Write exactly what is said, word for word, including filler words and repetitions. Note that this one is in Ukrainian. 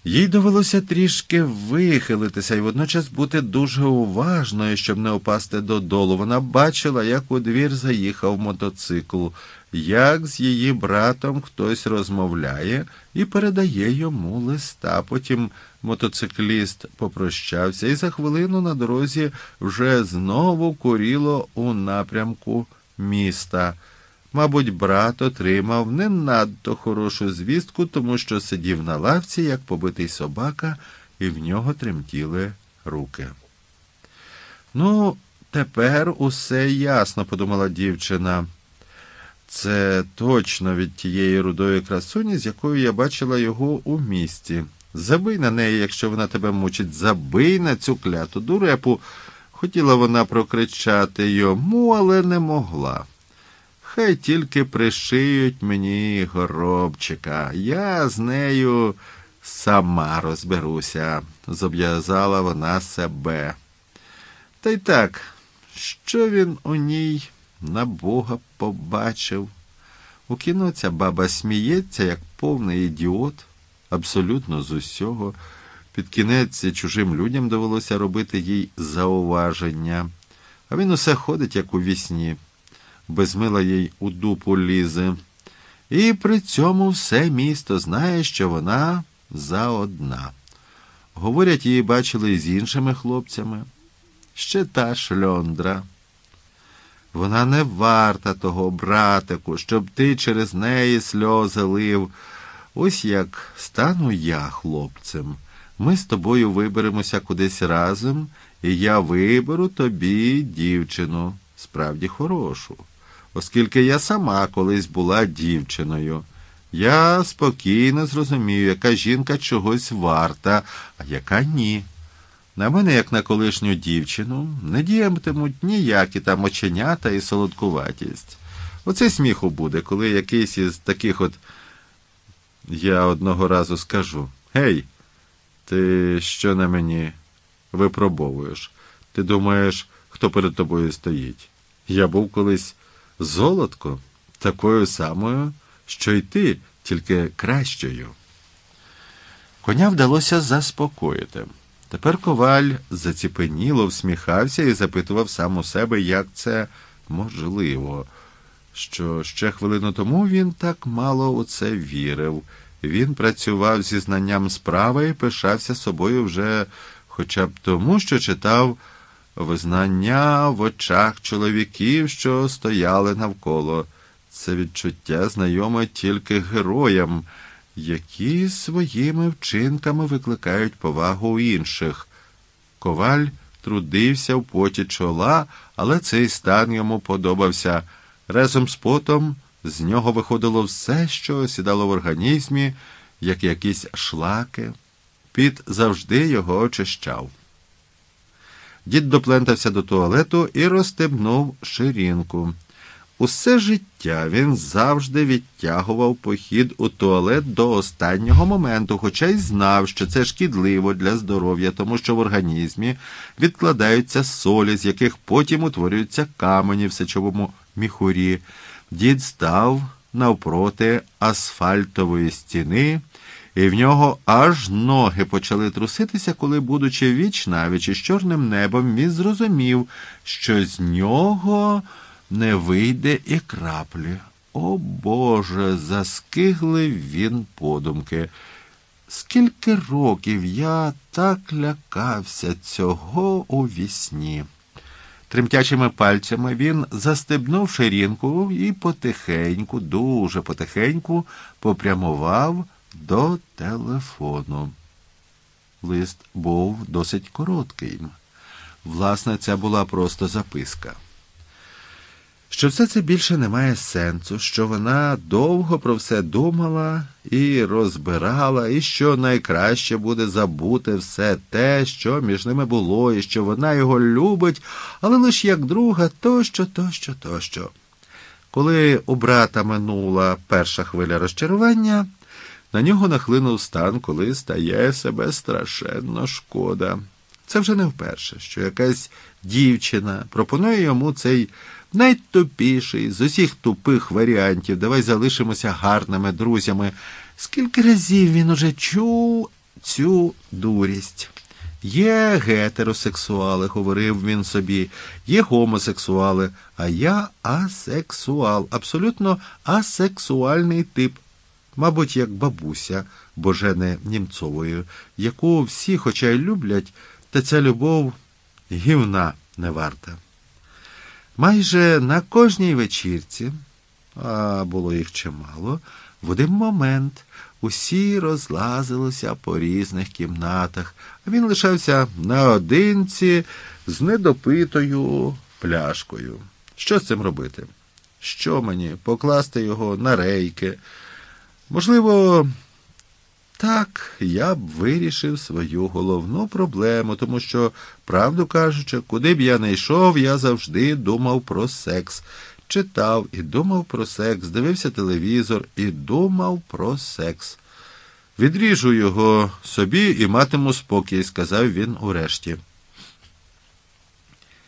Їй довелося трішки вихилитися і водночас бути дуже уважною, щоб не опасти додолу. Вона бачила, як у двір заїхав мотоцикл, як з її братом хтось розмовляє і передає йому листа. Потім мотоцикліст попрощався, і за хвилину на дорозі вже знову куріло у напрямку міста. Мабуть, брат отримав не надто хорошу звістку, тому що сидів на лавці, як побитий собака, і в нього тремтіли руки. «Ну, тепер усе ясно», – подумала дівчина. «Це точно від тієї рудої красуні, з якою я бачила його у місті. Забий на неї, якщо вона тебе мучить, забий на цю кляту дурепу». Хотіла вона прокричати йому, але не могла. «Хай тільки пришиють мені горобчика, я з нею сама розберуся», – зобов'язала вона себе. Та й так, що він у ній на Бога побачив? У кіно ця баба сміється, як повний ідіот, абсолютно з усього. Під кінець чужим людям довелося робити їй зауваження. А він усе ходить, як у вісні. Без мила їй у дупу лізе. І при цьому все місто знає, що вона заодна. Говорять, її бачили і з іншими хлопцями. Ще та шльондра. Вона не варта того, братику, щоб ти через неї сльози лив. Ось як стану я хлопцем. Ми з тобою виберемося кудись разом, і я виберу тобі дівчину, справді хорошу. Оскільки я сама колись була дівчиною. Я спокійно зрозумію, яка жінка чогось варта, а яка ні. На мене, як на колишню дівчину, не діятимуть ніякі там оченята і солодкуватість. Оце сміху буде, коли якийсь із таких от, я одного разу скажу: «Гей, ти що на мені випробовуєш? Ти думаєш, хто перед тобою стоїть? Я був колись золотко, такою самою, що й ти, тільки кращою». Коня вдалося заспокоїти. Тепер коваль заціпеніло всміхався і запитував сам у себе, як це можливо, що ще хвилину тому він так мало у це вірив. Він працював зі знанням справи і пишався собою вже хоча б тому, що читав визнання в очах чоловіків, що стояли навколо. Це відчуття знайоме тільки героям, які своїми вчинками викликають повагу у інших. Коваль трудився в поті чола, але цей стан йому подобався. Разом з потом з нього виходило все, що осідало в організмі, як якісь шлаки. Піт завжди його очищав. Дід доплентався до туалету і розстебнув ширинку. Усе життя він завжди відтягував похід у туалет до останнього моменту, хоча й знав, що це шкідливо для здоров'я, тому що в організмі відкладаються солі, з яких потім утворюються камені в сечовому міхурі. Дід став навпроти асфальтової стіни, і в нього аж ноги почали труситися, коли, будучи віч-навіч із чорним небом, він зрозумів, що з нього не вийде і краплі. О, Боже, заскиглив він подумки. Скільки років я так лякався цього у вісні. Тремтячими пальцями він застебнув ширинку і потихеньку, дуже потихеньку попрямував до телефону. Лист був досить короткий. Власне, це була просто записка. Що все це більше не має сенсу, що вона довго про все думала і розбирала, і що найкраще буде забути все те, що між ними було, і що вона його любить, але лише як друга, тощо, тощо, тощо. Коли у брата минула перша хвиля розчарування, на нього нахлинув стан, коли стає себе страшенно шкода. Це вже не вперше, що якась дівчина пропонує йому цей найтупіший з усіх тупих варіантів: «Давай залишимося гарними друзями». Скільки разів він уже чув, цю дурість. Є гетеросексуали, говорив він собі, є гомосексуали, а я асексуал, абсолютно асексуальний тип. Мабуть, як бабуся Божени Німцової, яку всі хоча й люблять, та ця любов гівна не варта. Майже на кожній вечірці, а було їх чимало, в один момент усі розлазилися по різних кімнатах, а він лишався наодинці з недопитою пляшкою. Що з цим робити? Що мені? Покласти його на рейки? Можливо, так я б вирішив свою головну проблему, тому що, правду кажучи, куди б я не йшов, я завжди думав про секс. Читав і думав про секс, дивився телевізор і думав про секс. Відріжу його собі і матиму спокій, сказав він урешті.